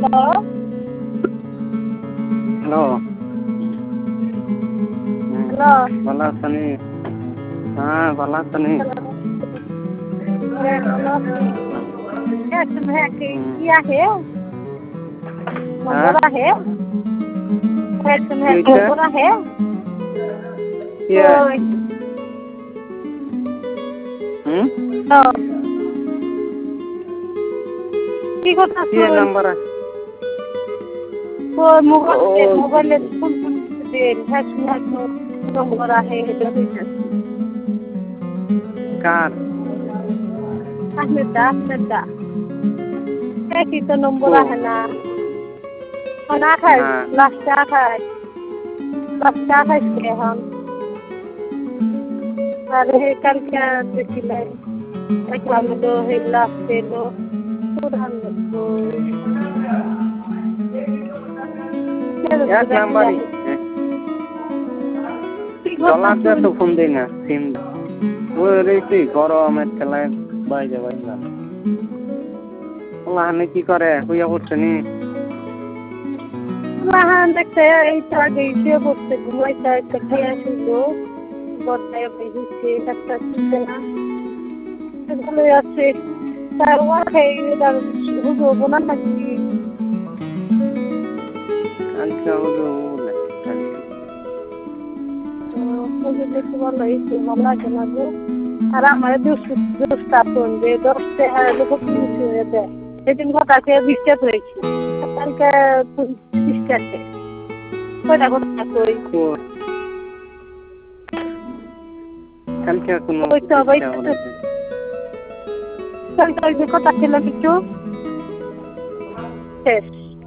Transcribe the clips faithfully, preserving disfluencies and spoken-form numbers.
Hello hello ভালো আছেন? হ্যাঁ ভালো আছেন? কি आहे नंबर आहे नंबर आहे কি কথা কি নাম্বার আছে? हो मोबाईल मोबाईल फोन दे ह्याच नंबर आहे কার? अहमदा अहमदा काय तिचा नंबर आहे ना पण आठाय लास्ट आठाय लास्ट आठाय के हम अरे हे कल क्या देखिले एकला में दो हे लास्ट लो पुरान को এক নাম্বারই ডলারটা তো ফোন দেই না সিম ওই রেসি গরমের খেলায় বাইরে বাইরে ওলাহানে কি করে হইয়া পড়ছে নি ওলাহান দেখতে এই তো আগে এসে পড়ছে ঘুমাইতে একটা খেয়ে আসিল বর্তায় বেরিয়েছে একটা ছিল না এগুলো আছে তার ওয়া খেয়ে তার হুজুর বোনা নাকি আচ্ছা হুজুর হুজুর দেখতে ভালো হয়েছে ভালো লাগে না গো আর আমার দোষটা ফোন দিয়ে দশটা লোক কিছু হয়ে দেয় সেদিন ঘটাকে বিশ্বাস হয়েছে কালকে বিশ্বাসে কয়টা কথা কই কালকে কোনো কালকে ওই যে কথা ছিল কিছু শেষ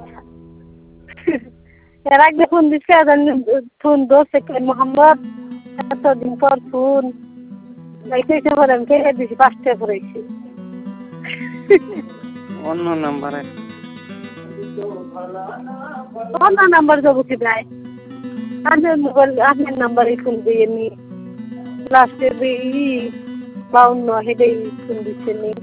এর আগে ফোন দিচ্ছে ফোন দোষ মোহাম্মদ এতদিন পর ফোন লাইসেন্স করে আমি কে দিছি পাঁচটা করেছি অন্য নাম্বারে অন্য নাম্বার যাবো কি ভাই আপনার মোবাইল আপনার নাম্বারে ফোন দিয়ে নি লাস্টে ই বাউন্ন হেডেই ফোন দিচ্ছে নি